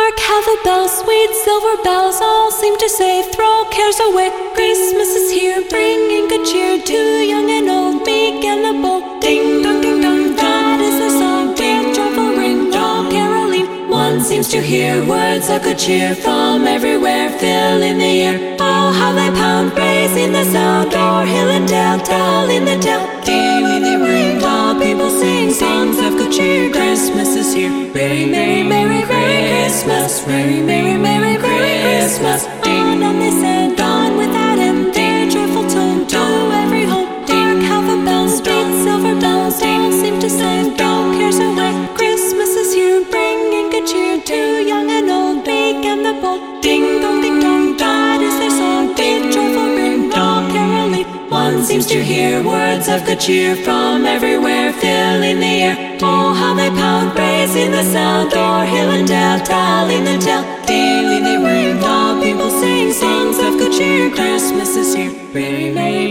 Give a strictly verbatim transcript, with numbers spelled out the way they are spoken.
Hark, how the bells, sweet silver bells, all seem to say, throw cares away. Christmas is here, bringing good cheer to young and old. Meek and the bold, ding dong, ding dong, that is the song. Ding, joyful ring, all caroling. One seems to hear words of good cheer from everywhere, filling the air. Oh, how they pound, raising the sound, o'er hill and dale, telling the tale. Daily they ring, all people sing songs of good cheer. Christmas is here, merry, merry, merry, merry Christmas, merry, merry, merry, merry Christmas. Ding, and they said, dawn without end, their joyful tone to every home. Hark, how the bells, sweet silver bells, all seem to say, throw cares away. Christmas is here, bringing good cheer to young and old, meek and the bold. Ding dong, ding dong, that is their song. Ding, joyful ring, all caroling. One seems to hear words of good cheer from everywhere, filling the air. Oh, how they pound, raising the sound, o'er hill and dale, telling the tale. Daily they ring, all people sing songs of good cheer. Christmas is here, merry, merry,